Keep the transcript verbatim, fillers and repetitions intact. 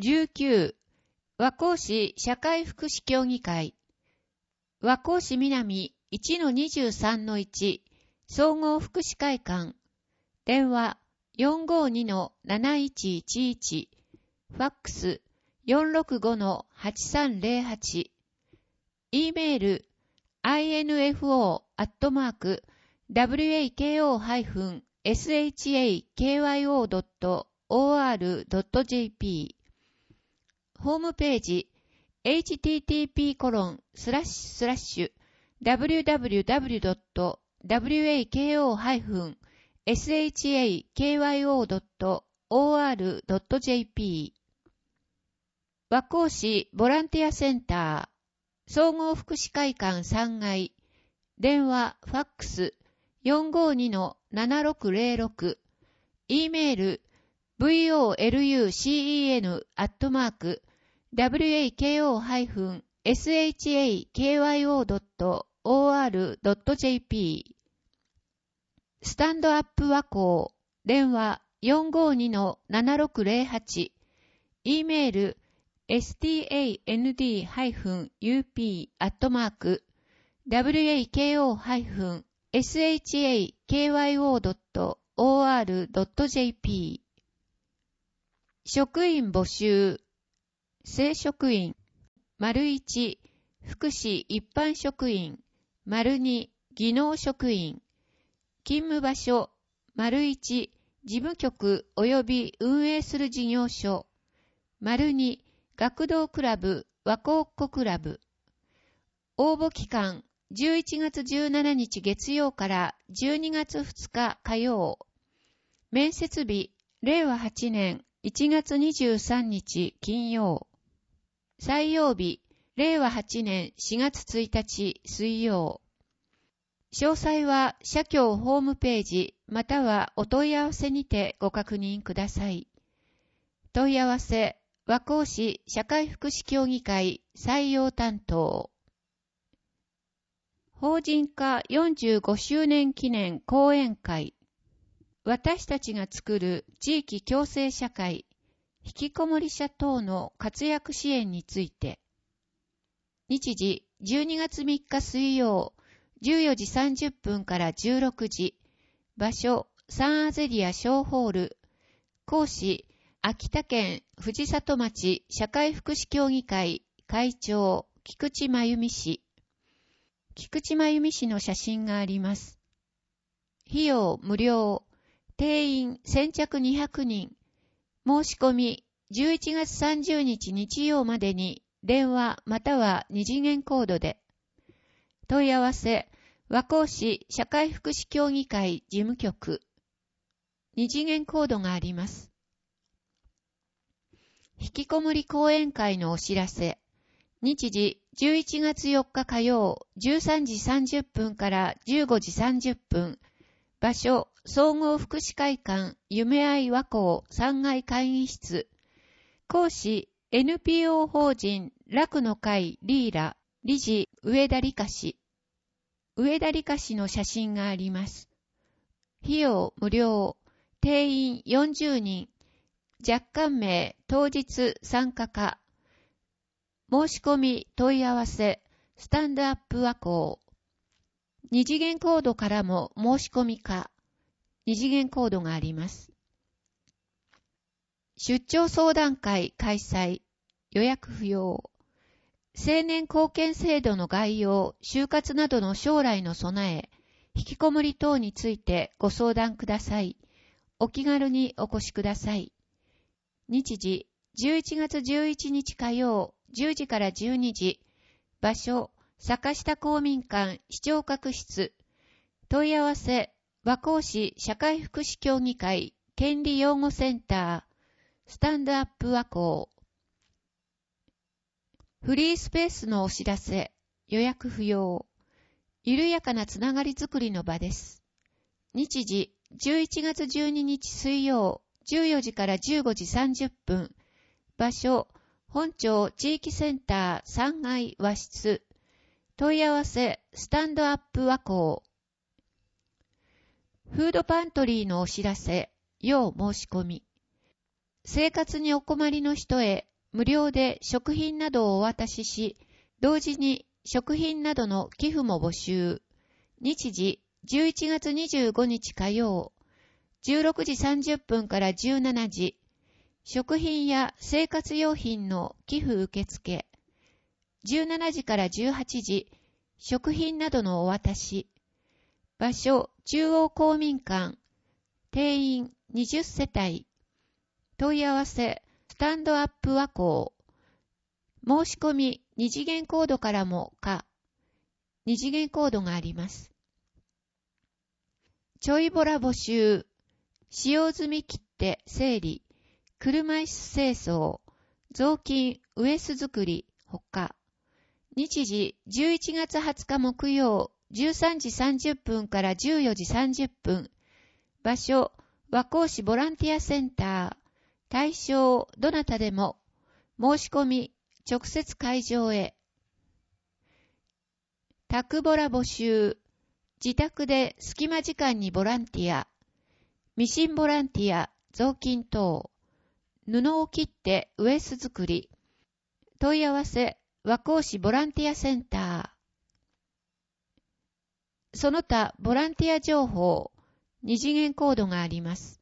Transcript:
じゅうきゅう、和光市社会福祉協議会、和光市南 いちのにじゅうさんのいち 総合福祉会館、電話 よんごにのなないちいちいち、ファックス よんろくごのはちさんぜろはち、e メール アイエヌエフオー アットマーク ダブリューエーケーオー ハイフン エスエイチエーケーワイオー ドット オーアール ドット ジェーピー、ホームページ エイチティーティーピーコロンスラッシュスラッシュ ダブリューダブリューダブリュー ドット ダブリューエーケーオー ハイフン エスエイチエーケーワイオー ドット オーアール ドット ジェーピー、和光市ボランティアセンター総合福祉会館さんがい、電話ファックス よんごにのななろくぜろろく、e メール ブイオーエルユーシーイーエヌ アットマーク ダブリューエーケーオー ハイフン エスエイチエーケーワイオー ドット オーアール ドット ジェーピー、スタンドアップ和光、電話 よんごにのななろくぜろはち、e メール エスタンド ユーピー アットマーク ダブリューエーケーオー ハイフン エスエイチエーケーワイオー ドット オーアール ドット ジェーピー、職員募集、正職員、丸いち、福祉一般職員、丸に、技能職員、勤務場所、丸いち、事務局及び運営する事業所、丸に、学童クラブ、和光っ子クラブ。応募期間、じゅういちがつじゅうしちにち月曜からじゅうにがつふつか火曜。面接日、れいわはちねんいちがつにじゅうさんにち金曜。採用日、れいわはちねんしがつついたち水曜。詳細は社協ホームページまたはお問い合わせにてご確認ください。問い合わせ、和光市社会福祉協議会採用担当。法人化よんじゅうごしゅうねん記念講演会。私たちが作る地域共生社会、引きこもり者等の活躍支援について。日時じゅうにがつみっか水曜、じゅうよじさんじゅっぷんからじゅうろくじ。場所、サンアゼリア小ホール。講師、秋田県藤里町社会福祉協議会会長、菊池真由美氏。菊池真由美氏の写真があります。費用無料。定員先着にひゃくにん。申し込みじゅういちがつさんじゅうにち日曜までに電話または二次元コードで。問い合わせ、和光市社会福祉協議会事務局。二次元コードがあります。引きこもり講演会のお知らせ。日時じゅういちがつよっか火曜じゅうさんじさんじゅっぷんからじゅうごじさんじゅっぷん。場所、総合福祉会館夢愛和光さんがい会議室。講師、エヌピーオー 法人楽の会リーラ、理事上田理香氏。上田理香氏の写真があります。費用無料。定員よんじゅうにん。若干名当日参加可。申し込み問い合わせスタンドアップ和光。二次元コードからも申し込み可。二次元コードがあります。出張相談会開催。予約不要。青年貢献制度の概要、就活などの将来の備え、引きこもり等についてご相談ください。お気軽にお越しください。日時、じゅういちがつじゅういちにち火曜、じゅうじからじゅうにじ。場所、坂下公民館視聴覚室。問い合わせ、和光市社会福祉協議会権利擁護センター、スタンドアップ和光。フリースペースのお知らせ、予約不要。緩やかなつながりづくりの場です。日時、じゅういちがつじゅうににち水曜、じゅうよじからじゅうごじさんじゅっぷん。場所、本町地域センターさんがい和室。問い合わせ、スタンドアップ和光。フードパントリーのお知らせ、要申し込み。生活にお困りの人へ無料で食品などをお渡しし、同時に食品などの寄付も募集。日時じゅういちがつにじゅうごにち火曜、じゅうろくじさんじゅっぷんからじゅうしちじ、食品や生活用品の寄付受付。じゅうしちじからじゅうはちじ、食品などのお渡し。場所、中央公民館。定員にじゅっせたい。問い合わせ、スタンドアップ和光。申し込み、二次元コードからもか。二次元コードがあります。ちょいボラ募集。使用済み切手整理。車椅子清掃。雑巾ウエス作り。ほか。日時じゅういちがつはつか木曜、じゅうさんじさんじゅっぷんからじゅうよじさんじゅっぷん。場所、和光市ボランティアセンター。対象、どなたでも。申し込み、直接会場へ。宅ボラ募集。自宅で隙間時間にボランティア。ミシンボランティア、雑巾等。布を切ってウエス作り。問い合わせ、和光市ボランティアセンター。その他ボランティア情報、二次元コードがあります。